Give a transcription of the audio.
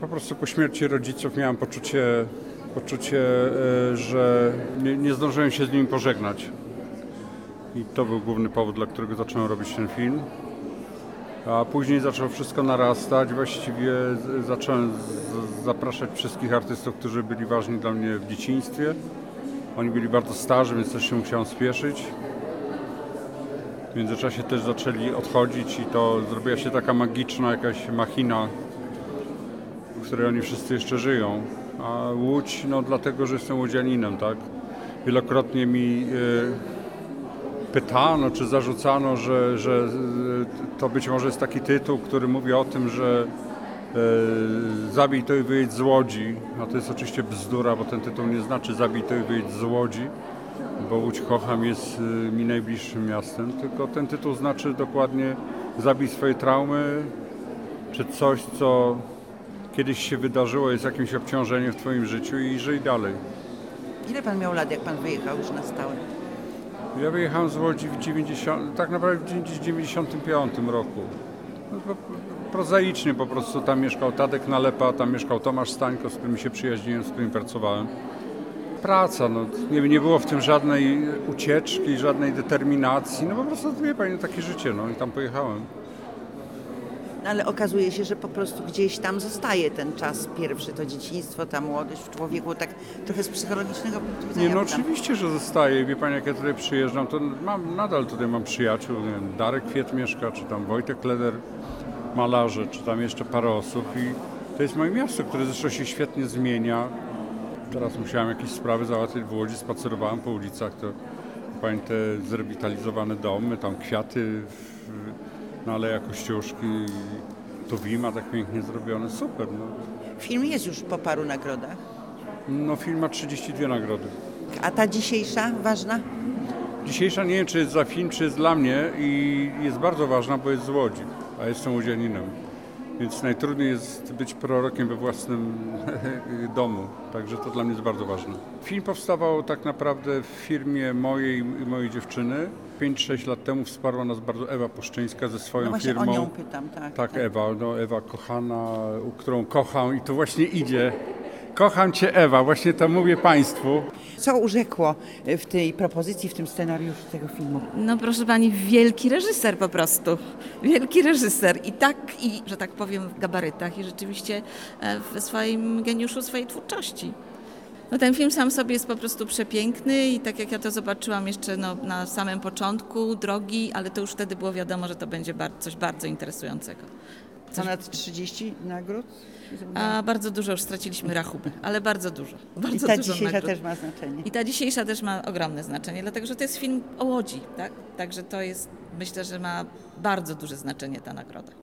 prostu po śmierci rodziców miałem poczucie, że nie zdążyłem się z nimi pożegnać. I to był główny powód, dla którego zacząłem robić ten film. A później zaczęło wszystko narastać. Właściwie zacząłem zapraszać wszystkich artystów, którzy byli ważni dla mnie w dzieciństwie. Oni byli bardzo starzy, więc też się musiałem spieszyć. W międzyczasie też zaczęli odchodzić i to zrobiła się taka magiczna jakaś machina, w której oni wszyscy jeszcze żyją. A Łódź, no dlatego, że jestem łodzianinem, tak? Wielokrotnie mi pytano czy zarzucano, że to być może jest taki tytuł, który mówi o tym, że zabij to i wyjedź z Łodzi. A to jest oczywiście bzdura, bo ten tytuł nie znaczy zabij to i wyjedź z Łodzi, bo Łódź kocham, jest mi najbliższym miastem, tylko ten tytuł znaczy dokładnie zabij swoje traumy, czy coś, co kiedyś się wydarzyło, jest jakimś obciążeniem w twoim życiu i żyj dalej. Ile pan miał lat, jak pan wyjechał już na stałe? Ja wyjechałem z Łodzi tak naprawdę w 95 roku. No, prozaicznie po prostu. Tam mieszkał Tadek Nalepa, tam mieszkał Tomasz Stańko, z którym się przyjaźniłem, z którym pracowałem. Praca, no, nie było w tym żadnej ucieczki, żadnej determinacji. No po prostu, wie pani, takie życie, no i tam pojechałem. Ale okazuje się, że po prostu gdzieś tam zostaje ten czas pierwszy, to dzieciństwo, ta młodość w człowieku, tak trochę z psychologicznego punktu widzenia. Nie, no oczywiście, że zostaje. Wie pani, jak ja tutaj przyjeżdżam, to nadal tutaj mam przyjaciół. Nie wiem, Darek Kwiet mieszka, czy tam Wojtek Leder, malarze, czy tam jeszcze parę osób. I to jest moje miasto, które zresztą się świetnie zmienia. Teraz musiałem jakieś sprawy załatwić w Łodzi, spacerowałem po ulicach, to pani te zrewitalizowane domy, tam kwiaty na Aleja Kościuszki, tu Wima tak pięknie zrobione, super. No. Film jest już po paru nagrodach. No film ma 32 nagrody. A ta dzisiejsza, ważna? Dzisiejsza nie wiem, czy jest za film, czy jest dla mnie i jest bardzo ważna, bo jest z Łodzi, a jestem łodzianinem. Więc najtrudniej jest być prorokiem we własnym domu, także to dla mnie jest bardzo ważne. Film powstawał tak naprawdę w firmie mojej i mojej dziewczyny. 5-6 lat temu wsparła nas bardzo Ewa Puszczyńska ze swoją No właśnie firmą. o nią pytam, tak. Tak, Ewa, no Ewa kochana, którą kocham i to właśnie idzie. Kocham Cię, Ewa, właśnie to mówię Państwu. Co urzekło w tej propozycji, w tym scenariuszu tego filmu? No proszę pani, wielki reżyser po prostu. Wielki reżyser. I że tak powiem, w gabarytach i rzeczywiście w swoim geniuszu, swojej twórczości. No ten film sam sobie jest po prostu przepiękny i tak jak ja to zobaczyłam jeszcze na samym początku drogi, ale to już wtedy było wiadomo, że to będzie coś bardzo interesującego. Ponad 30 nagród? A bardzo dużo już straciliśmy rachubę, ale bardzo dużo. Bardzo I ta dużo dzisiejsza nagród. też ma znaczenie. I ta dzisiejsza też ma ogromne znaczenie, dlatego że to jest film o Łodzi, tak? Także to jest, myślę, że ma bardzo duże znaczenie ta nagroda.